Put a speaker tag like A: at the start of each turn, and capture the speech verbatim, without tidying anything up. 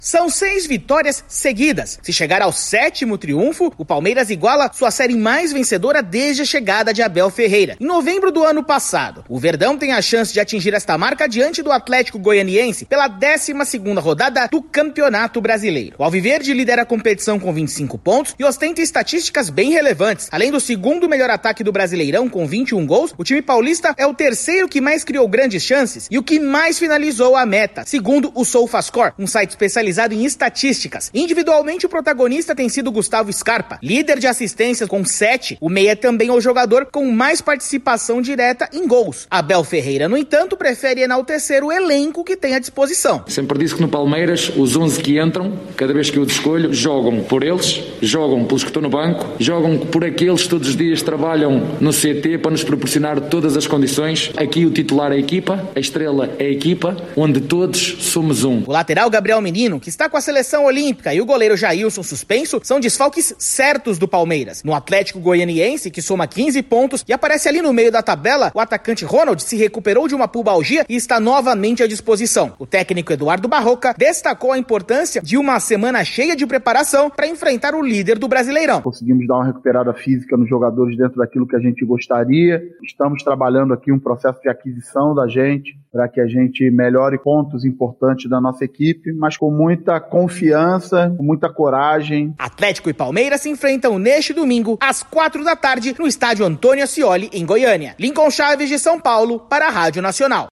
A: São seis vitórias seguidas. Se chegar ao sétimo triunfo, o Palmeiras iguala sua série mais vencedora desde a chegada de Abel Ferreira, em novembro do ano passado. O Verdão tem a chance de atingir esta marca diante do Atlético Goianiense pela décima segunda rodada do Campeonato Brasileiro. O Alviverde lidera a competição com vinte e cinco pontos e ostenta estatísticas bem relevantes. Além do segundo melhor ataque do Brasileirão com vinte e um gols, o time paulista é o terceiro que mais criou grandes chances e o que mais finalizou a meta, segundo o SofaScore, um site especializado em estatísticas. Individualmente, o protagonista tem sido Gustavo Scarpa, líder de assistências com sete. O meia também é o jogador com mais participação direta em gols. Abel Ferreira, no entanto, prefere enaltecer o elenco que tem à disposição.
B: Sempre disse que no Palmeiras, os onze que entram, cada vez que eu os escolho, jogam por eles, jogam pelos que estão no banco, jogam por aqueles que todos os dias trabalham no C T para nos proporcionar todas as condições. Aqui o titular é a equipa, a estrela é a equipa, onde todos somos um.
A: O lateral Gabriel Menino, que está com a seleção olímpica, e o goleiro Jailson suspenso, são desfalques certos do Palmeiras. No Atlético Goianiense, que soma quinze pontos e aparece ali no meio da tabela, o atacante Ronald se recuperou de uma pubalgia e está novamente à disposição. O técnico Eduardo Barroca destacou a importância de uma semana cheia de preparação para enfrentar o líder do Brasileirão.
C: Conseguimos dar uma recuperada física nos jogadores dentro daquilo que a gente gostaria. Estamos trabalhando aqui um processo de aquisição da gente para que a gente melhore pontos importantes da nossa equipe, mas com muita confiança, com muita coragem.
A: Atlético e Palmeiras se enfrentam neste domingo, às quatro da tarde, no estádio Antônio Ascioli, em Goiânia. Lincoln Chaves, de São Paulo, para a Rádio Nacional.